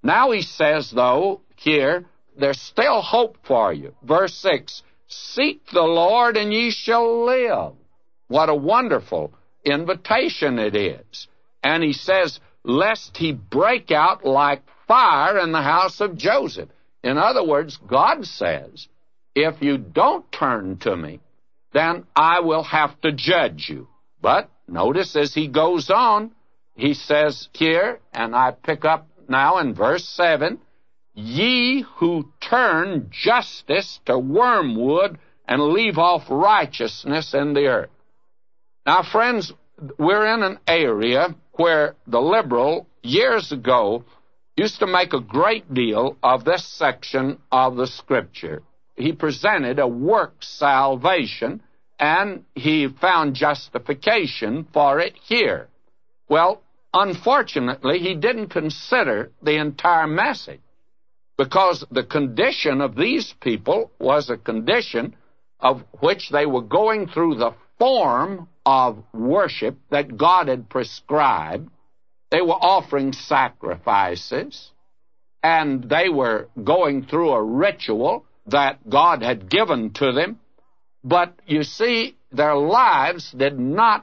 Now he says, though, here, there's still hope for you. Verse 6, seek the Lord and ye shall live. What a wonderful invitation it is. And he says, lest he break out like fire in the house of Joseph. In other words, God says, if you don't turn to me, then I will have to judge you. But notice as he goes on, he says here, and I pick up now in verse 7, ye who turn justice to wormwood and leave off righteousness in the earth. Now, friends, we're in an area where the liberal, years ago, used to make a great deal of this section of the Scripture. He presented a work salvation, and he found justification for it here. Well, unfortunately, he didn't consider the entire message, because the condition of these people was a condition of which they were going through the form of worship that God had prescribed. They were offering sacrifices, and they were going through a ritual that God had given to them. But you see, their lives did not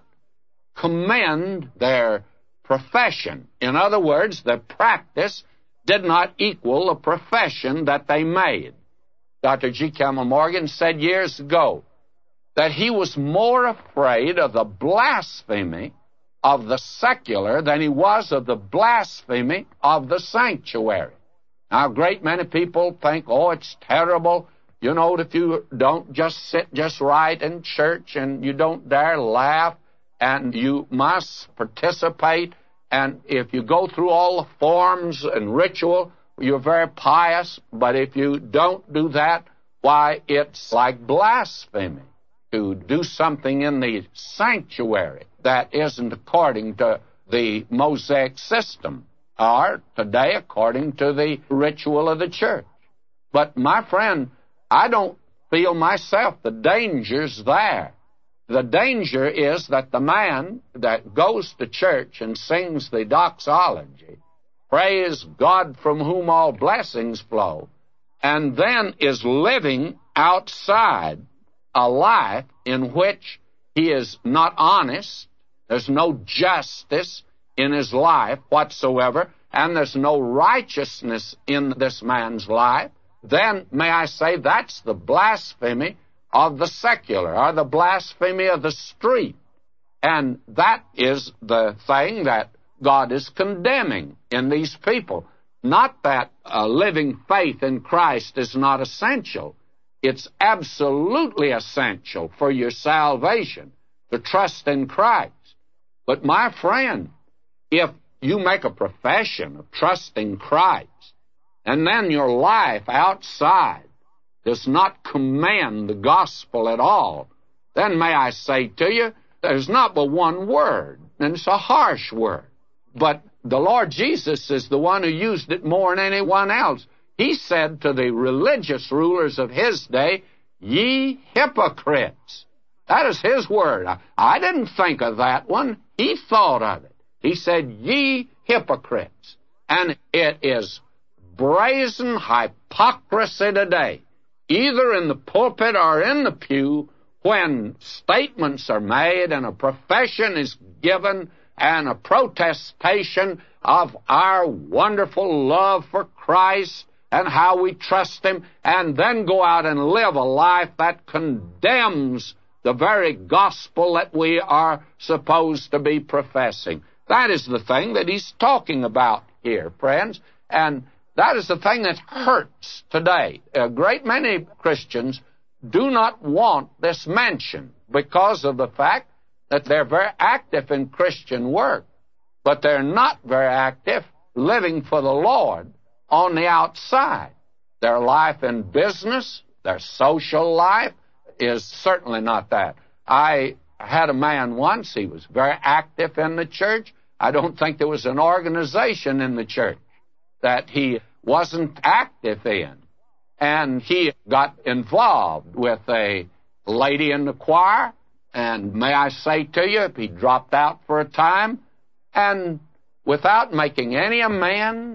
commend their profession. In other words, their practice did not equal the profession that they made. Dr. G. Campbell Morgan said years ago that he was more afraid of the blasphemy of the secular than he was of the blasphemy of the sanctuary. Now, a great many people think, oh, it's terrible, you know, if you don't just sit just right in church and you don't dare laugh and you must participate, and if you go through all the forms and ritual, you're very pious, but if you don't do that, why, it's like blasphemy to do something in the sanctuary that isn't according to the Mosaic system, or today according to the ritual of the church. But my friend, I don't feel myself the danger's there. The danger is that the man that goes to church and sings the doxology, praise God from whom all blessings flow, and then is living outside a life in which he is not honest, there's no justice in his life whatsoever, and there's no righteousness in this man's life, then may I say that's the blasphemy of the secular, or the blasphemy of the street. And that is the thing that God is condemning in these people. Not that a living faith in Christ is not essential. It's absolutely essential for your salvation to trust in Christ. But my friend, if you make a profession of trusting Christ, and then your life outside does not commend the gospel at all, then may I say to you, there's not but one word, and it's a harsh word. But the Lord Jesus is the one who used it more than anyone else. He said to the religious rulers of his day, ye hypocrites. That is his word. I didn't think of that one. He thought of it. He said, ye hypocrites. And it is brazen hypocrisy today, either in the pulpit or in the pew, when statements are made and a profession is given and a protestation of our wonderful love for Christ and how we trust Him, and then go out and live a life that condemns the very gospel that we are supposed to be professing. That is the thing that he's talking about here, friends, and that is the thing that hurts today. A great many Christians do not want this mentioned because of the fact that they're very active in Christian work, but they're not very active living for the Lord on the outside. Their life in business, their social life is certainly not that. I had a man once, he was very active in the church. I don't think there was an organization in the church that he wasn't active in. And he got involved with a lady in the choir, and may I say to you, he dropped out for a time, and without making any amends,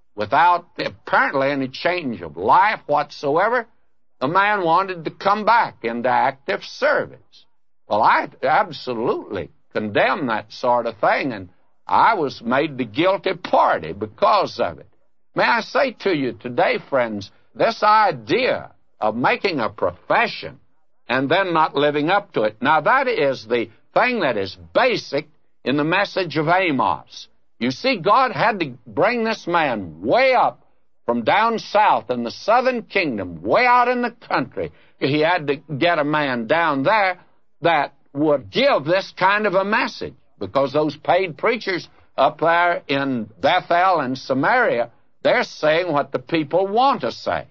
without apparently any change of life whatsoever, the man wanted to come back into active service. Well, I absolutely condemn that sort of thing, and I was made the guilty party because of it. May I say to you today, friends, this idea of making a profession and then not living up to it, now that is the thing that is basic in the message of Amos. You see, God had to bring this man way up from down south in the southern kingdom, way out in the country. He had to get a man down there that would give this kind of a message, because those paid preachers up there in Bethel and Samaria, they're saying what the people want to say.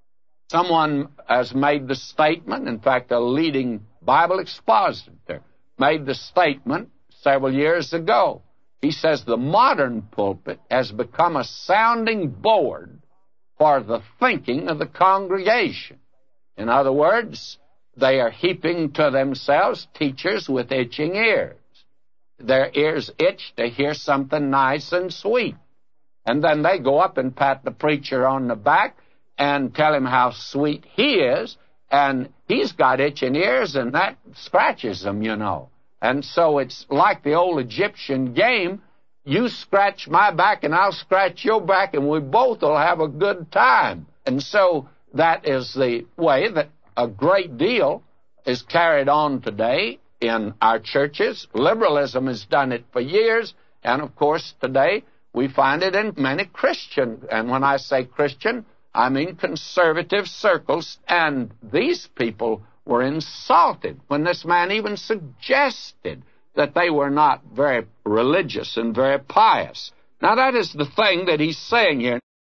Someone has made the statement, in fact, a leading Bible expositor made the statement several years ago. He says the modern pulpit has become a sounding board for the thinking of the congregation. In other words, they are heaping to themselves teachers with itching ears. Their ears itch to hear something nice and sweet. And then they go up and pat the preacher on the back and tell him how sweet he is, and he's got itching ears, and that scratches them, you know. And so it's like the old Egyptian game. You scratch my back and I'll scratch your back, and we both will have a good time. And so that is the way that a great deal is carried on today in our churches. Liberalism has done it for years, and of course today we find it in many Christian, and when I say Christian, I mean conservative circles, and these people were insulted when this man even suggested that they were not very religious and very pious. Now, that is the thing that he's saying here.